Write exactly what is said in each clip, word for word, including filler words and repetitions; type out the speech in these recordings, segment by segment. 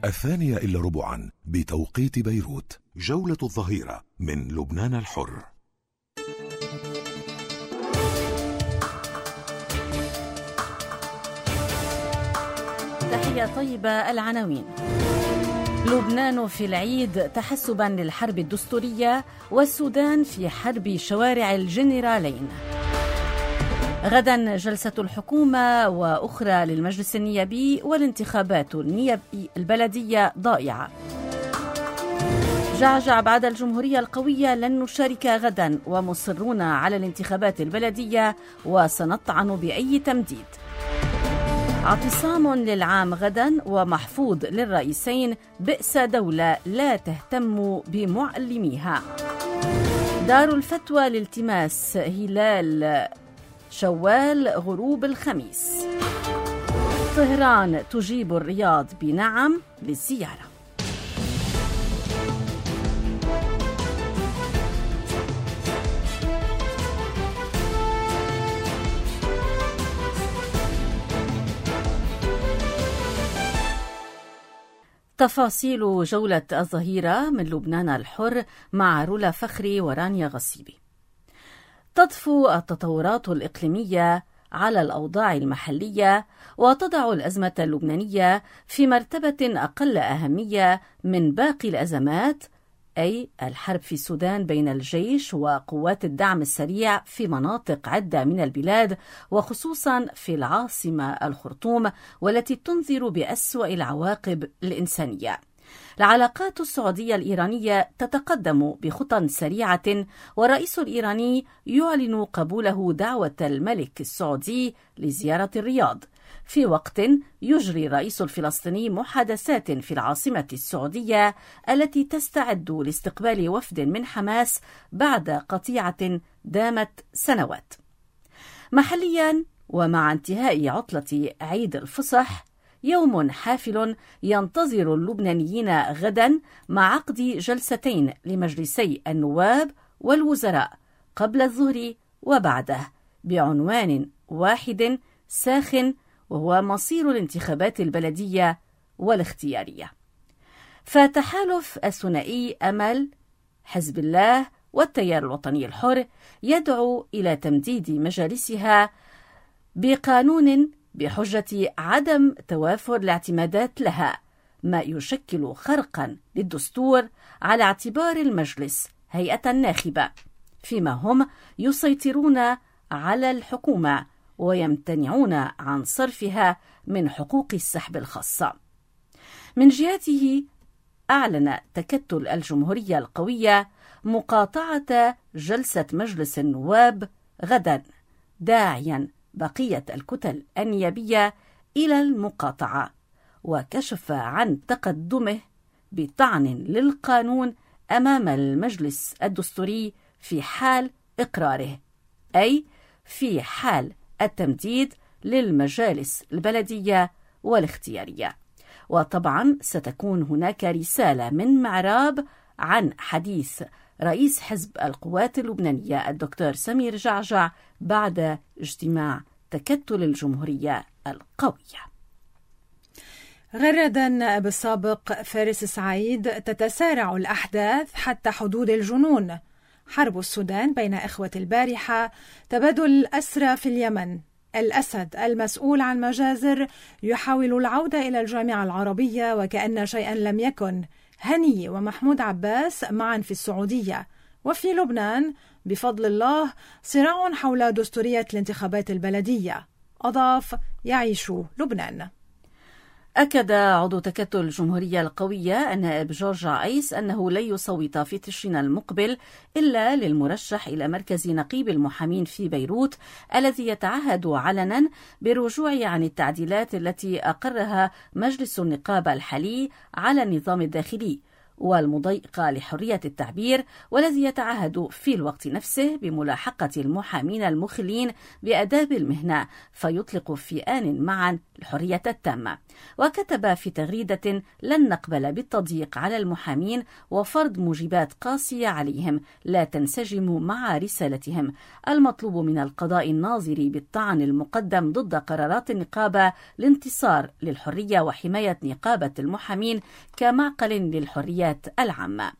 الثانية إلا ربعا بتوقيت بيروت. جولة الظهيرة من لبنان الحر. تحية طيبة. العناوين: لبنان في العيد تحسبا للحرب الدستورية، والسودان في حرب شوارع الجنرالين. غدا جلسة الحكومة وأخرى للمجلس النيابي، والانتخابات النيابي البلدية ضائعة. جعجع بعد الجمهورية القوية لن نشارك غدا، ومصرون على الانتخابات البلدية وسنطعن بأي تمديد. اعتصام للعام غدا، ومحفوظ للرئيسين: بئس دولة لا تهتم بمعلميها. دار الفتوى لالتماس هلال شوال غروب الخميس. طهران تجيب الرياض بنعم للزيارة. تفاصيل جولة الظهيرة من لبنان الحر مع رولا فخري ورانيا غصيبي. تطفو التطورات الإقليمية على الأوضاع المحلية، وتضع الأزمة اللبنانية في مرتبة أقل أهمية من باقي الأزمات، أي الحرب في السودان بين الجيش وقوات الدعم السريع في مناطق عدة من البلاد، وخصوصا في العاصمة الخرطوم، والتي تنذر بأسوأ العواقب الإنسانية. العلاقات السعودية الإيرانية تتقدم بخطى سريعة، والرئيس الإيراني يعلن قبوله دعوة الملك السعودي لزيارة الرياض، في وقت يجري الرئيس الفلسطيني محادثات في العاصمة السعودية التي تستعد لاستقبال وفد من حماس بعد قطيعة دامت سنوات. محليا، ومع انتهاء عطلة عيد الفصح، يوم حافل ينتظر اللبنانيين غدا مع عقد جلستين لمجلسي النواب والوزراء قبل الظهر وبعده، بعنوان واحد ساخن، وهو مصير الانتخابات البلدية والاختيارية. فتحالف الثنائي أمل، حزب الله والتيار الوطني الحر يدعو إلى تمديد مجالسها بقانون بحجة عدم توافر الاعتمادات لها، ما يشكل خرقا للدستور على اعتبار المجلس هيئة ناخبة، فيما هم يسيطرون على الحكومة ويمتنعون عن صرفها من حقوق السحب الخاصة. من جهته، أعلن تكتل الجمهورية القوية مقاطعة جلسة مجلس النواب غدا، داعيا بقية الكتل النيابية إلى المقاطعة، وكشف عن تقدمه بطعن للقانون أمام المجلس الدستوري في حال إقراره، أي في حال التمديد للمجالس البلدية والاختيارية. وطبعا ستكون هناك رسالة من معراب عن حديث رئيس حزب القوات اللبنانية الدكتور سمير جعجع بعد اجتماع تكتل الجمهورية القوية. غردا بالسابق فارس سعيد: تتسارع الأحداث حتى حدود الجنون. حرب السودان بين إخوة البارحة، تبادل الأسرى في اليمن. الأسد المسؤول عن مجازر يحاول العودة إلى الجامعة العربية وكأن شيئا لم يكن. هني ومحمود عباس معا في السعودية. وفي لبنان بفضل الله صراع حول دستورية الانتخابات البلدية. أضاف: يعيش لبنان. أكد عضو تكتل الجمهورية القوية النائب جورج عيس أنه لن يصوت في تشرين المقبل إلا للمرشح إلى مركز نقيب المحامين في بيروت، الذي يتعهد علنا بالرجوع عن التعديلات التي أقرها مجلس النقابة الحالي على النظام الداخلي، والمضيقة لحرية التعبير، والذي يتعهد في الوقت نفسه بملاحقة المحامين المخلين بآداب المهنة، فيطلق في آن معا الحرية التامة. وكتب في تغريدة: لن نقبل بالتضييق على المحامين وفرض موجبات قاسية عليهم لا تنسجم مع رسالتهم. المطلوب من القضاء الناظر بالطعن المقدم ضد قرارات النقابة الانتصار للحرية وحماية نقابة المحامين كمعقل للحريات العامة.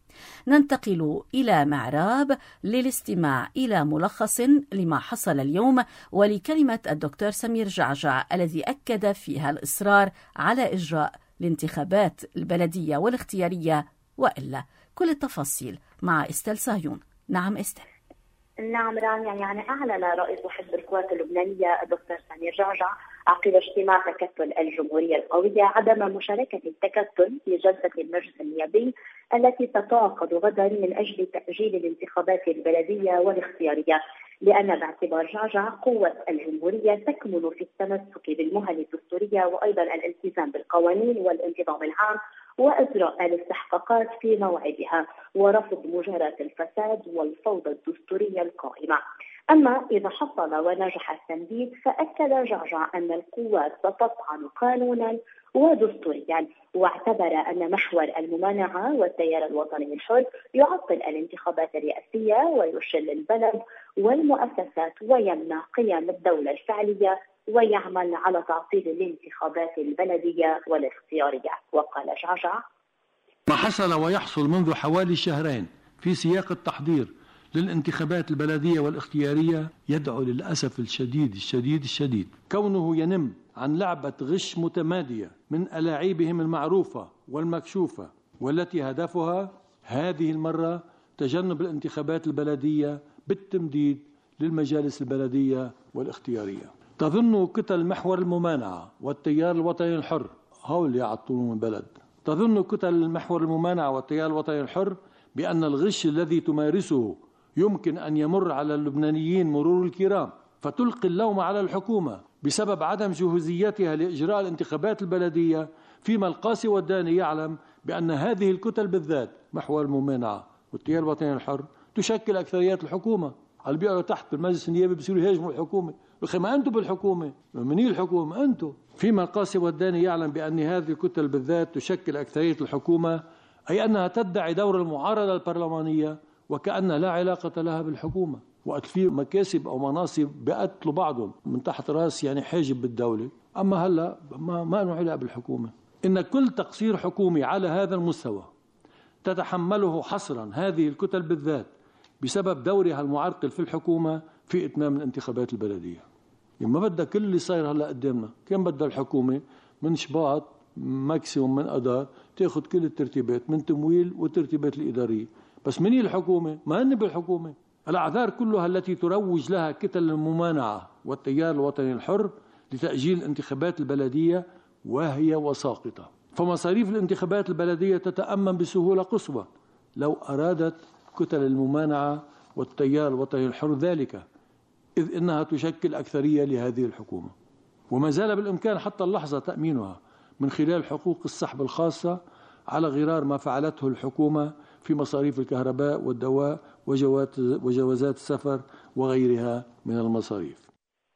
ننتقل إلى معراب للاستماع إلى ملخص لما حصل اليوم ولكلمة الدكتور سمير جعجع الذي أكد فيها الإصرار على إجراء الانتخابات البلدية والاختيارية وإلا. كل التفاصيل مع استل صهيون. نعم استل. نعم رانيا، يعني أعلن رئيس حزب القوات اللبنانية الدكتور سمير جعجع عقب اجتماع تكتل الجمهورية القوية عدم مشاركة التكتل في جلسة المجلس النيابي التي ستعقد غدا من أجل تأجيل الانتخابات البلدية والاختيارية، لأن باعتبار جعجع قوة الجمهورية تكمن في التمسك بالمهن الدستورية وأيضا الالتزام بالقوانين والانتظام العام وإجراء الاستحقاقات في موعدها ورفض مجاراة الفساد والفوضى الدستورية القائمة. أما إذا حصل ونجح التمديد فأكد جعجع أن القوات ستطعن قانونا ودستوريا، واعتبر أن محور الممانعة والتيار الوطني الحر يعطل الانتخابات الرئاسية ويشل البلد والمؤسسات ويمنع قيام الدولة الفعلية ويعمل على تعطيل الانتخابات البلدية والاختيارية. وقال جعجع: ما حصل ويحصل منذ حوالي شهرين في سياق التحضير للانتخابات البلدية والاختيارية يدعو للأسف الشديد الشديد الشديد كونه ينم عن لعبة غش متمادية من ألاعيبهم المعروفة والمكشوفة، والتي هدفها هذه المرة تجنب الانتخابات البلدية بالتمديد للمجالس البلدية والاختيارية. تظن كتل محور الممانعة والتيار الوطني الحر هول يعطلون البلد، تظن كتل محور الممانعة والتيار الوطني الحر بأن الغش الذي تمارسه يمكن أن يمر على اللبنانيين مرور الكرام، فتلقي اللوم على الحكومة بسبب عدم جهوزيتها لإجراء الانتخابات البلدية، فيما القاسي والداني يعلم بأن هذه الكتل بالذات محور الممانعة والتيار الوطني الحر تشكل أكثريات الحكومة. اللي بيقعدوا تحت بالمجلس النيابي بيصيروا يهاجموا الحكومة، بخي ما أنتم بالحكومة، من هي الحكومة؟ أنتم. فيما القاسي والداني يعلم بأن هذه الكتل بالذات تشكل أكثرية الحكومة، أي أنها تدعي دور المعارضة البرلمانية وكأن لا علاقة لها بالحكومة، وقت في مكاسب أو مناصب بيقتلوا بعضهم من تحت رأس يعني حاجب بالدولة، أما هلا ما ما له علاقة بالحكومة. إن كل تقصير حكومي على هذا المستوى تتحمله حصرا هذه الكتل بالذات بسبب دورها المعرقل في الحكومة في إتمام الانتخابات البلدية. يعني ما بدها كل اللي صاير هلا قدامنا، كان بدها الحكومة من شباط ماكسيموم من أدار تاخذ كل الترتيبات من تمويل والترتيبات الإدارية، بس من هي الحكومة؟ ما هن بالحكومة. الأعذار كلها التي تروج لها كتل الممانعة والتيار الوطني الحر لتأجيل الانتخابات البلدية وهي وساقطة. فمصاريف الانتخابات البلدية تتأمن بسهولة قصوى لو أرادت كتل الممانعة والتيار الوطني الحر ذلك، إذ إنها تشكل أكثرية لهذه الحكومة، وما زال بالإمكان حتى اللحظة تأمينها من خلال حقوق السحب الخاصة على غرار ما فعلته الحكومة في مصاريف الكهرباء والدواء وجوازات السفر وغيرها من المصاريف.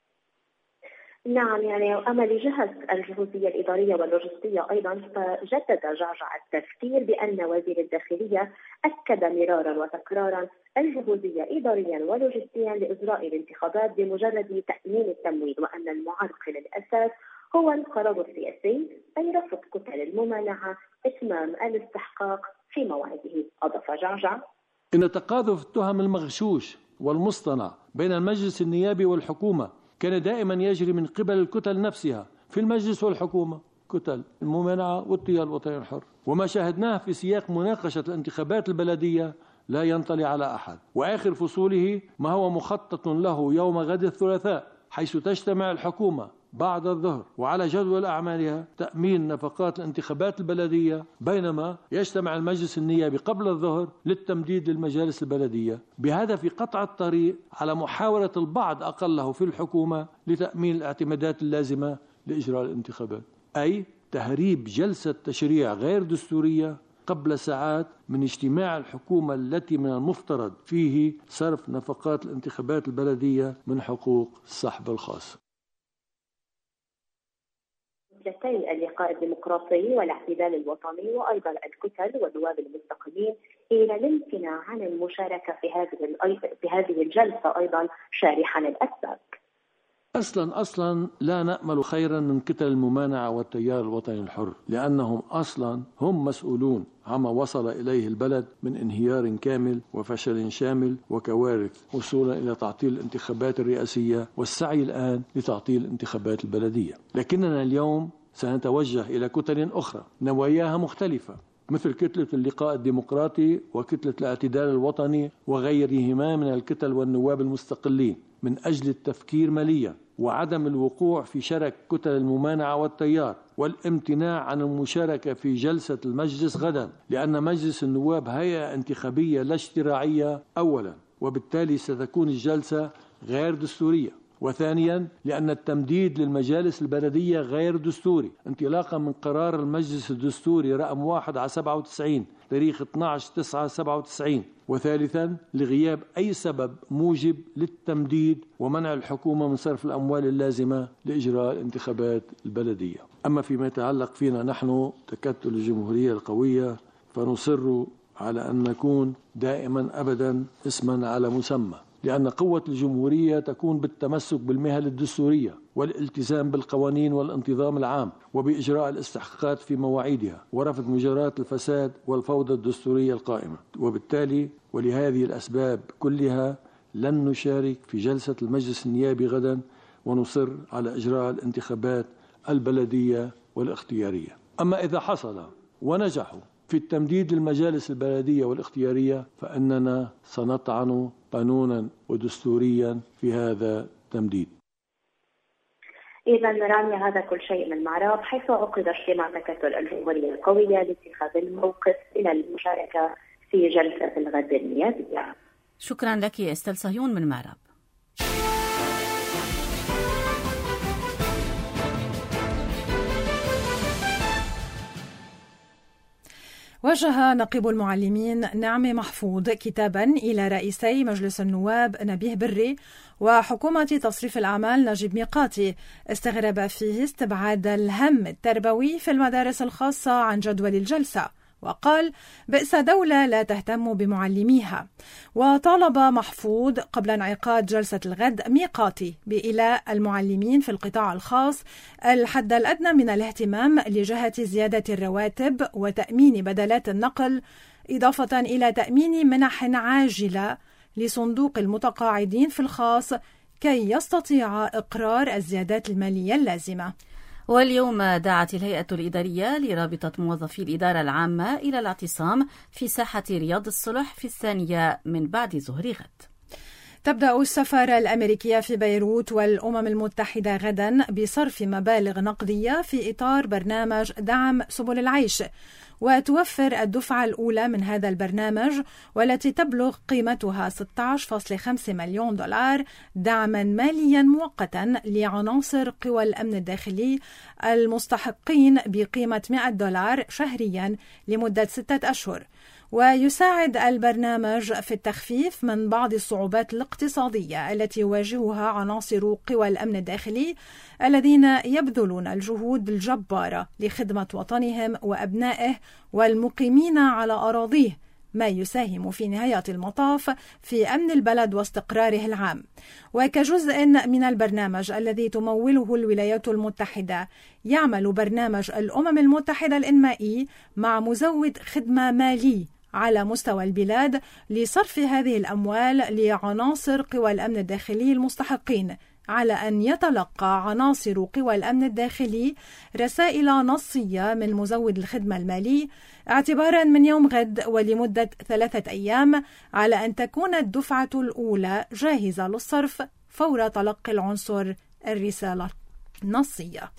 نعم، يعني أما لجهة الجهوزية الإدارية واللوجستية أيضا فجدد جعجع التفكير بأن وزير الداخلية أكد مرارا وتكرارا الجهوزية إداريا ولوجستيا لإجراء الانتخابات بمجرد تأمين التمويل، وأن المعرقل الأساس هو القرار السياسي، أي رفض كتل الممانعة إتمام الاستحقاق في موعده. أضاف جعجع: إن تقاذف التهم المغشوش والمصطنع بين المجلس النيابي والحكومة كان دائما يجري من قبل الكتل نفسها في المجلس والحكومة، كتل الممانعة والتيار الوطني الحر، وما شاهدناه في سياق مناقشة الانتخابات البلدية لا ينطلي على أحد. وآخر فصوله ما هو مخطط له يوم غد الثلاثاء، حيث تجتمع الحكومة بعد الظهر وعلى جدول أعمالها تأمين نفقات الانتخابات البلدية، بينما يجتمع المجلس النيابي قبل الظهر للتمديد للمجالس البلدية بهدف قطع الطريق على محاولة البعض أقله في الحكومة لتأمين الاعتمادات اللازمة لإجراء الانتخابات، أي تهريب جلسة تشريع غير دستورية قبل ساعات من اجتماع الحكومة التي من المفترض فيه صرف نفقات الانتخابات البلدية من حقوق السحب الخاص. جلستي اللقاء الديمقراطي والاعتدال الوطني وأيضا الكتل والنواب المستقلين إلى الامتناع عن المشاركة في هذه في هذه الجلسة أيضا شارحا الأسباب. أصلا أصلا لا نأمل خيرا من كتل الممانعة والتيار الوطني الحر، لأنهم أصلا هم مسؤولون عما وصل إليه البلد من انهيار كامل وفشل شامل وكوارث، وصولا إلى تعطيل الانتخابات الرئاسية والسعي الآن لتعطيل الانتخابات البلدية. لكننا اليوم سنتوجه إلى كتل أخرى نواياها مختلفة، مثل كتلة اللقاء الديمقراطي وكتلة الاعتدال الوطني وغيرهما من الكتل والنواب المستقلين، من أجل التفكير مليا وعدم الوقوع في شرك كتل الممانعة والتيار، والامتناع عن المشاركة في جلسة المجلس غدا، لأن مجلس النواب هيئة انتخابية لا اشتراعية أولا، وبالتالي ستكون الجلسة غير دستورية، وثانيا لأن التمديد للمجالس البلدية غير دستوري انطلاقا من قرار المجلس الدستوري رقم واحد على سبعة وتسعين تاريخ اثني عشر تسعة سبعة وتسعين، وثالثا لغياب أي سبب موجب للتمديد ومنع الحكومة من صرف الأموال اللازمة لإجراء الانتخابات البلدية. أما فيما يتعلق فينا نحن تكتل الجمهورية القوية فنصر على أن نكون دائما أبدا اسما على مسمى، لأن قوة الجمهورية تكون بالتمسك بالمهل الدستورية والالتزام بالقوانين والانتظام العام وبإجراء الاستحقاقات في مواعيدها ورفض مجريات الفساد والفوضى الدستورية القائمة. وبالتالي ولهذه الأسباب كلها لن نشارك في جلسة المجلس النيابي غدا، ونصر على إجراء الانتخابات البلدية والاختيارية. أما إذا حصل ونجحوا في التمديد للمجالس البلدية والاختيارية فإننا سنطعن قانونا ودستوريا في هذا التمديد. إذا رانيا هذا كل شيء من معرض، حيث عقد اجتماع تكتل الجمهورية القوية لاتخاذ الموقف إلى المشاركة في جلسة الغد النيابية. شكرا لك استل صهيون من معرض. وجه نقيب المعلمين نعمة محفوظ كتابا إلى رئيسي مجلس النواب نبيه بري وحكومة تصريف الأعمال نجيب ميقاتي، استغرب فيه استبعاد الهم التربوي في المدارس الخاصة عن جدول الجلسة، وقال بئس دولة لا تهتم بمعلميها. وطالب محفوظ قبل انعقاد جلسة الغد ميقاتي بإيلاء المعلمين في القطاع الخاص الحد الأدنى من الاهتمام لجهة زيادة الرواتب وتأمين بدلات النقل، إضافة إلى تأمين منح عاجلة لصندوق المتقاعدين في الخاص كي يستطيع إقرار الزيادات المالية اللازمة. واليوم دعت الهيئة الإدارية لرابطة موظفي الإدارة العامة إلى الاعتصام في ساحة رياض الصلح في الثانية من بعد ظهر غد. تبدأ السفارة الأمريكية في بيروت والأمم المتحدة غدا بصرف مبالغ نقدية في إطار برنامج دعم سبل العيش، وتوفر الدفعة الأولى من هذا البرنامج والتي تبلغ قيمتها ستة عشر فاصلة خمسة مليون دولار دعما ماليا مؤقتا لعناصر قوى الأمن الداخلي المستحقين بقيمة مئة دولار شهريا لمدة ستة أشهر. ويساعد البرنامج في التخفيف من بعض الصعوبات الاقتصادية التي يواجهها عناصر قوى الأمن الداخلي الذين يبذلون الجهود الجبارة لخدمة وطنهم وأبنائه والمقيمين على أراضيه، ما يساهم في نهاية المطاف في أمن البلد واستقراره العام. وكجزء من البرنامج الذي تموله الولايات المتحدة، يعمل برنامج الأمم المتحدة الإنمائي مع مزود خدمة مالي على مستوى البلاد لصرف هذه الأموال لعناصر قوى الأمن الداخلي المستحقين، على أن يتلقى عناصر قوى الأمن الداخلي رسائل نصية من مزود الخدمة المالي اعتبارا من يوم غد ولمدة ثلاثة أيام، على أن تكون الدفعة الأولى جاهزة للصرف فور تلقي العنصر الرسالة النصية.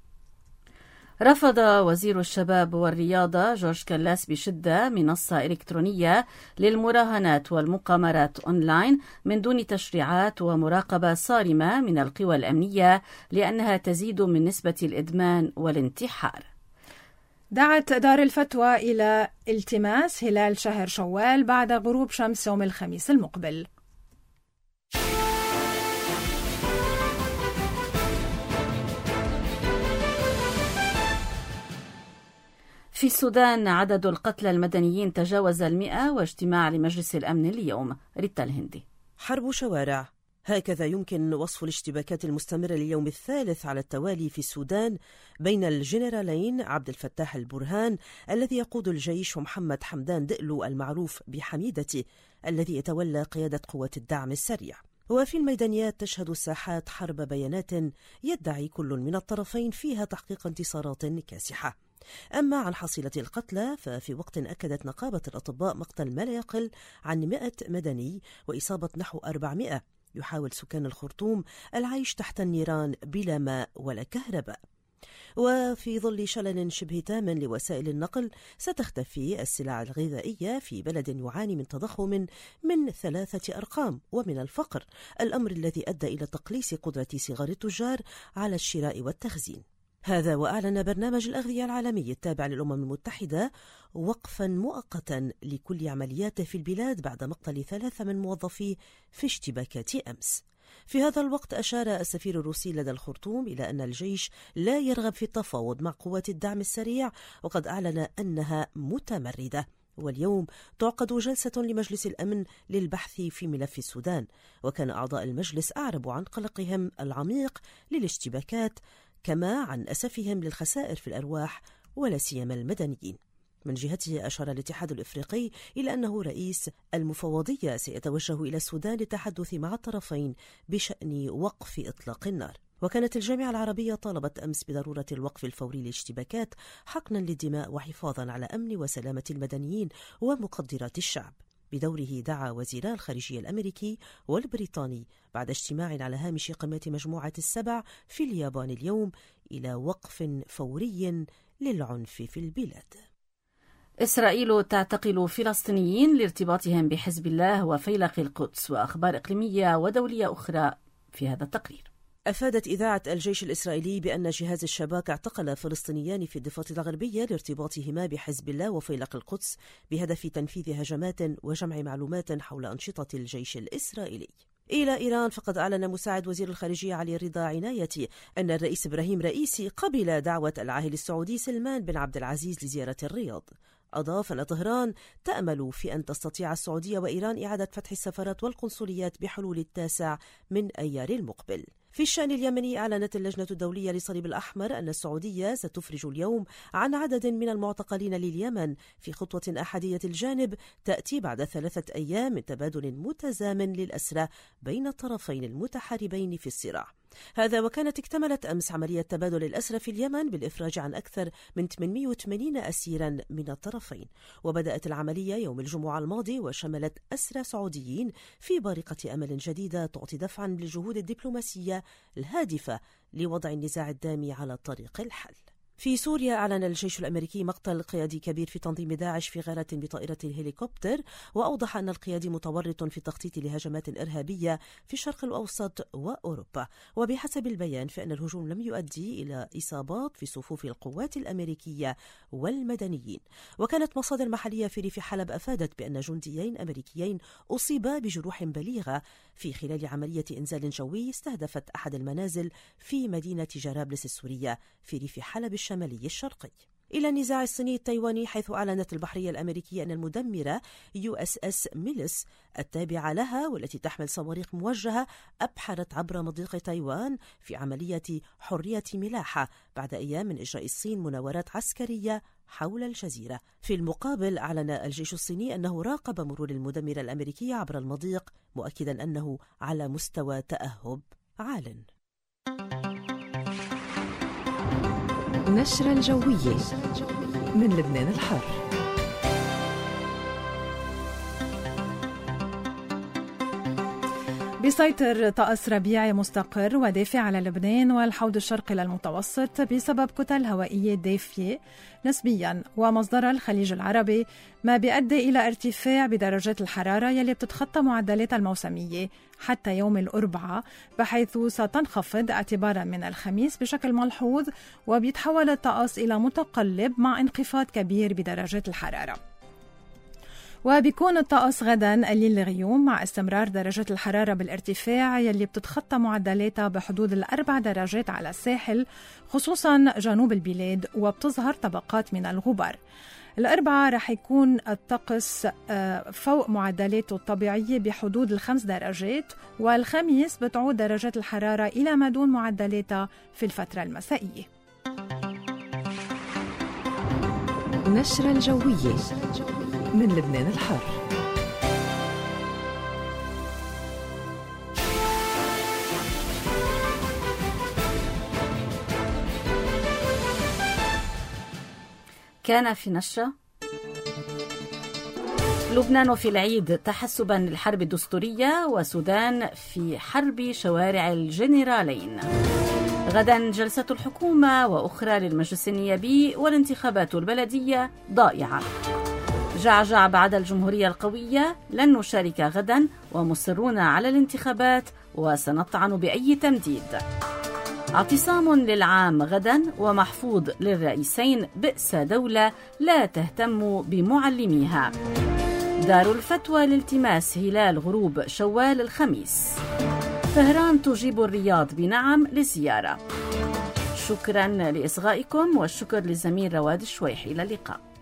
رفض وزير الشباب والرياضة جورج كلاس بشدة منصة إلكترونية للمراهنات والمقامرات أونلاين من دون تشريعات ومراقبة صارمة من القوى الأمنية، لأنها تزيد من نسبة الإدمان والانتحار. دعت دار الفتوى إلى التماس هلال شهر شوال بعد غروب شمس يوم الخميس المقبل. في السودان عدد القتلى المدنيين تجاوز المئة واجتماع لمجلس الأمن اليوم. ريتا الهندي. حرب شوارع، هكذا يمكن وصف الاشتباكات المستمرة لليوم الثالث على التوالي في السودان بين الجنرالين عبد الفتاح البرهان الذي يقود الجيش ومحمد حمدان دئلو المعروف بحميدتي الذي يتولى قيادة قوات الدعم السريع. وفي الميدانيات تشهد الساحات حرب بيانات يدعي كل من الطرفين فيها تحقيق انتصارات كاسحة. أما عن حصيلة القتلى ففي وقت أكدت نقابة الأطباء مقتل ما لا يقل عن مئة مدني وإصابة نحو أربعمئة. يحاول سكان الخرطوم العيش تحت النيران بلا ماء ولا كهرباء. وفي ظل شلل شبه تام لوسائل النقل ستختفي السلع الغذائية في بلد يعاني من تضخم من ثلاثة أرقام ومن الفقر، الأمر الذي أدى إلى تقليص قدرة صغار التجار على الشراء والتخزين. هذا وأعلن برنامج الأغذية العالمي التابع للأمم المتحدة وقفا مؤقتا لكل عملياته في البلاد بعد مقتل ثلاثة من موظفيه في اشتباكات أمس. في هذا الوقت أشار السفير الروسي لدى الخرطوم إلى أن الجيش لا يرغب في التفاوض مع قوات الدعم السريع وقد أعلن أنها متمردة. واليوم تعقد جلسة لمجلس الأمن للبحث في ملف السودان، وكان أعضاء المجلس أعربوا عن قلقهم العميق للاشتباكات كما عن أسفهم للخسائر في الأرواح ولا سيما المدنيين. من جهته أشار الاتحاد الإفريقي إلى أنه رئيس المفوضية سيتوجه إلى السودان للتحدث مع الطرفين بشأن وقف إطلاق النار. وكانت الجامعة العربية طالبت أمس بضرورة الوقف الفوري للاشتباكات حقنا للدماء وحفاظا على أمن وسلامة المدنيين ومقدرات الشعب. بدوره دعا وزيرا الخارجية الأمريكي والبريطاني بعد اجتماع على هامش قمة مجموعة السبع في اليابان اليوم إلى وقف فوري للعنف في البلاد. إسرائيل تعتقل فلسطينيين لارتباطهم بحزب الله وفيلق القدس. وأخبار إقليمية ودولية أخرى في هذا التقرير. أفادت إذاعة الجيش الإسرائيلي بأن جهاز الشباك اعتقل فلسطينيان في الضفة الغربية لارتباطهما بحزب الله وفيلق القدس بهدف تنفيذ هجمات وجمع معلومات حول أنشطة الجيش الإسرائيلي. إلى إيران فقد أعلن مساعد وزير الخارجية علي رضا عنايتي أن الرئيس إبراهيم رئيسي قبل دعوة العاهل السعودي سلمان بن عبد العزيز لزيارة الرياض. أضاف أن طهران تأمل في أن تستطيع السعودية وإيران إعادة فتح السفارات والقنصليات بحلول التاسع من أيار المقبل. في الشأن اليمني أعلنت اللجنة الدولية للصليب الأحمر أن السعودية ستفرج اليوم عن عدد من المعتقلين لليمن في خطوة أحادية الجانب تأتي بعد ثلاثة أيام من تبادل متزامن للأسرى بين الطرفين المتحاربين في الصراع. هذا وكانت اكتملت أمس عملية تبادل الأسرى في اليمن بالإفراج عن أكثر من ثمانمئة وثمانين أسيرا من الطرفين. وبدأت العملية يوم الجمعة الماضي وشملت أسرى سعوديين في بارقة أمل جديدة تعطي دفعا للجهود الدبلوماسية الهادفة لوضع النزاع الدامي على طريق الحل. في سوريا أعلن الجيش الأمريكي مقتل قيادي كبير في تنظيم داعش في غارة بطائرة الهليكوبتر، وأوضح أن القيادي متورط في التخطيط لهجمات إرهابية في الشرق الأوسط وأوروبا. وبحسب البيان فإن الهجوم لم يؤدي إلى إصابات في صفوف القوات الأمريكية والمدنيين. وكانت مصادر محلية في ريف حلب أفادت بأن جنديين أمريكيين أصيبا بجروح بليغة في خلال عملية إنزال جوي استهدفت أحد المنازل في مدينة جرابلس السورية في ريف حلب الشمالي الشرقي. إلى النزاع الصيني التايواني، حيث أعلنت البحرية الأمريكية أن المدمرة يو إس إس ميلس التابعة لها والتي تحمل صواريخ موجهة أبحرت عبر مضيق تايوان في عملية حرية ملاحة بعد أيام من إجراء الصين مناورات عسكرية حول الجزيرة. في المقابل أعلن الجيش الصيني أنه راقب مرور المدمرة الأمريكية عبر المضيق، مؤكدا أنه على مستوى تأهب عال. نشرة الجوية من لبنان الحر. بيسيطر طقس ربيعي مستقر ودافئ على لبنان والحوض الشرقي للمتوسط بسبب كتل هوائية دافية نسبياً ومصدرها الخليج العربي، ما بيؤدي إلى ارتفاع بدرجات الحرارة يلي بتتخطى معدلاتها الموسمية حتى يوم الأربعاء، بحيث ستنخفض اعتباراً من الخميس بشكل ملحوظ، وبيتحول الطقس إلى متقلب مع انخفاض كبير بدرجات الحرارة. وبيكون الطقس غدا قليل الغيوم مع استمرار درجات الحرارة بالارتفاع يلي بتتخطى معدلاتها بحدود الأربع درجات على الساحل خصوصا جنوب البلاد، وبتظهر طبقات من الغبار. الأربعاء رح يكون الطقس فوق معدلاته الطبيعية بحدود الخمس درجات، والخميس بتعود درجات الحرارة إلى ما دون معدلاتها في الفترة المسائية. نشرة الجوية من لبنان الحر. كان في نشرة: لبنان في العيد تحسبا للحرب الدستورية، وسودان في حرب شوارع الجنرالين. غدا جلسة الحكومة وأخرى للمجلس النيابي، والانتخابات البلدية ضائعة. جعجع بعد الجمهورية القوية: لن نشارك غدا ومصرون على الانتخابات وسنطعن بأي تمديد. اعتصام للعام غدا ومحفوظ للرئيسين: بئس دولة لا تهتم بمعلميها. دار الفتوى لالتماس هلال غروب شوال الخميس. طهران تجيب الرياض بنعم للزيارة. شكرا لإصغائكم، والشكر للزميل رواد الشويحي. إلى اللقاء.